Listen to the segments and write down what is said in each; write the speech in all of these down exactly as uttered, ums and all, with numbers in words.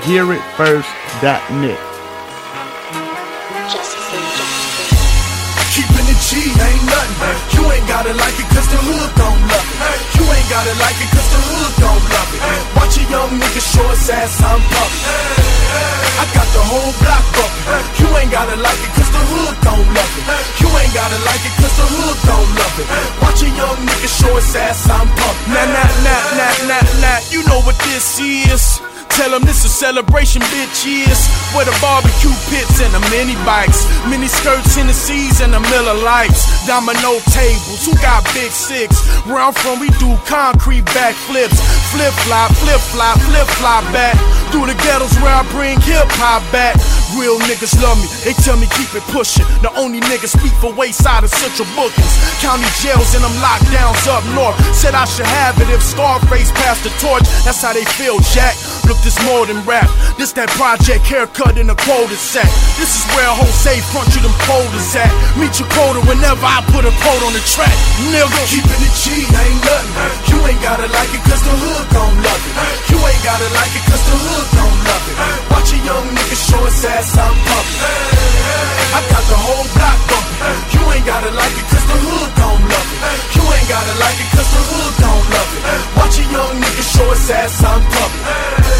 hear it first dot net. Keeping it G ain't nothing. You ain't gotta like it cause the hood don't love it. You ain't gotta like it cause the hood don't love it. Watch a young nigga show his ass, I'm pumping. I got the whole block bumping. You ain't gotta like it cause the hood don't love it. You ain't gotta like it cause the hood don't love it. Watch a young nigga show his ass, I'm pumping. Nah, nah, nah, nah, nah, nah. You know what this is. Tell them this a celebration, bitch, yes. Where the barbecue pits and the mini bikes, mini skirts, Hennessy's and the Miller Lights, domino tables, who got big six? Where I'm from, we do concrete backflips, flip flop, flip flop, flip flop back. Through the ghettos where I bring hip hop back. Real niggas love me, they tell me keep it pushing. The only niggas speak for Wayside and Central Bookings. County jails and them lockdowns up north. Said I should have it if Scarface passed the torch. That's how they feel, Jack. Look, this more than rap. This that project haircut in a quota set. This is where Jose front you them quotas at. Meet your quota whenever I put a quote on the track, nigga. Keeping it G ain't nothing. You ain't gotta like it cause the hood gon' love it. You ain't gotta like it cause the hood gon' love it. Watch a young nigga show his ass, I'm pumping. I got the whole block bumping. You ain't gotta like it cause the hood gon' love it. You ain't gotta like it cause the hood gon' love it. Watch a young nigga show his ass, I'm pumping.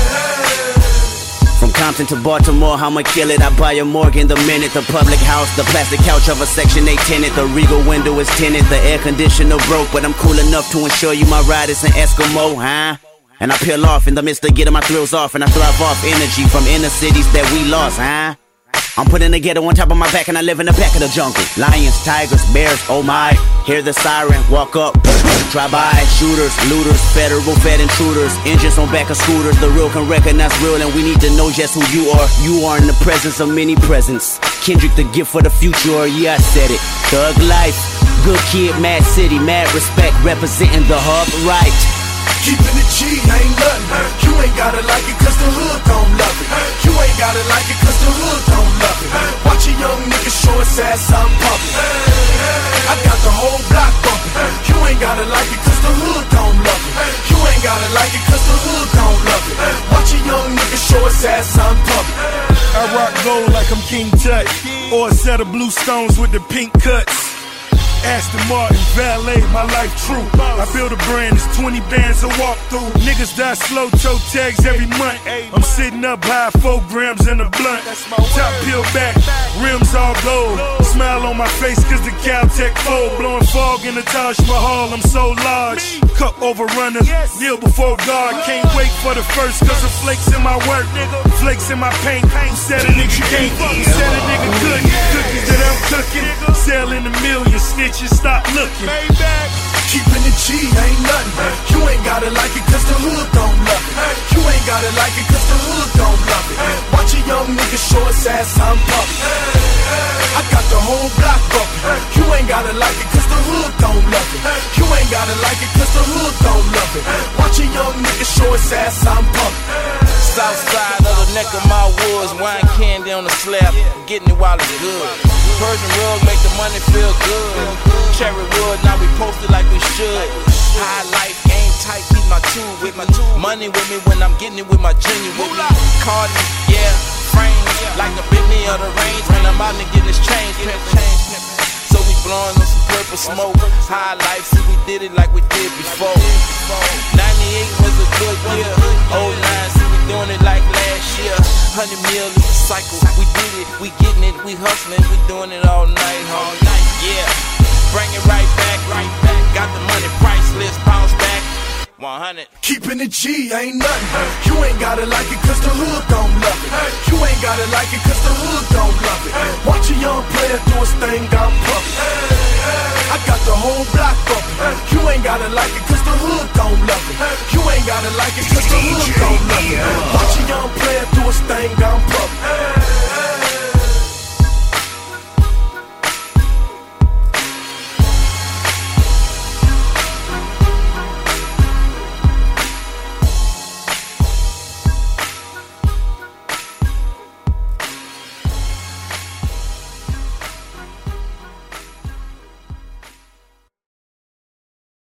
From Compton to Baltimore, I'ma kill it. I buy a Morgan the minute. The public house, the plastic couch of a Section eight tenant. The Regal window is tinted. The air conditioner broke, but I'm cool enough to ensure you my ride is an Eskimo, huh? And I peel off in the midst of getting my thrills off, and I thrive off energy from inner cities that we lost, huh? I'm putting the ghetto on top of my back and I live in the back of the jungle. Lions, tigers, bears, oh my. Hear the siren, walk up, drive by. Shooters, looters, federal fed intruders. Engines on back of scooters, the real can recognize real. And we need to know just who you are. You are in the presence of many presents. Kendrick the gift for the future, yeah I said it. Thug life, good kid, mad city, mad respect. Representing the hub right. Keeping it G ain't nothing. You ain't gotta like it cause the hood gon' love it. You ain't gotta like it cause the hood gon' love it. Watch a young nigga show his ass, I'm pumping. I got the whole block bumping. You ain't gotta like it cause the hood gon' love it. You ain't gotta like it cause the hood gon' love it. Watch a young nigga show his ass, I'm pumping. I rock gold like I'm King Tut, or a set of blue stones with the pink cuts. Aston Martin, valet, my life true. I build a brand, it's twenty bands to walk through. Niggas die slow, toe tags every month. I'm sitting up high, four grams in a blunt. Top peeled back, rims all gold. Smile on my face cause the Caltech fold. Blowing fog in the Taj Mahal, I'm so large. Cup overrunner, kneel before God. Can't wait for the first cause the flakes in my work. Flakes in my paint, who said a nigga can't? Who said a nigga couldn't? Cookies that I'm cooking, selling a million snitches. Stop looking. Keeping it G ain't nothing. You ain't gotta like it cause the hood don't love it. You ain't gotta like it cause the hood don't love it. Watch a young nigga show his ass, I'm pumping. I got the whole block bumping. You ain't gotta like it cause the hood don't love it. You ain't gotta like it cause the hood don't love it. Watch a young nigga show his ass, I'm pumping. South side of the neck of my woods, wine candy on the slab, getting it while it's good. Persian rug make the money feel good. Cherry wood, now we posted like we should. High life, game tight, keep my two with me. Money with me when I'm getting it with my junior with me. Cardi, yeah, frames, like the Bentley of the range. When I'm out and getting this change, so we blowing on some purple smoke. High life, see we did it like we did before. ninety-eight was a good year. oh nine, see we doing it like last year. Hundred mil is a cycle. We did it, we getting it, we hustling, we doing it all night, all night. Yeah, bring it right back, right back. Got the money priceless, bounce back. one hundred. Keeping it G ain't nothing. You ain't gotta like it cause the hood don't love it. You ain't gotta like it cause the hood don't love it. Watch a young player do his thing, I'm pumping. I got the whole block bumping. You ain't gotta like it cause the hood don't love it. You ain't gotta like it cause the hood don't love it. Watch a young player do his thing, I'm pumping.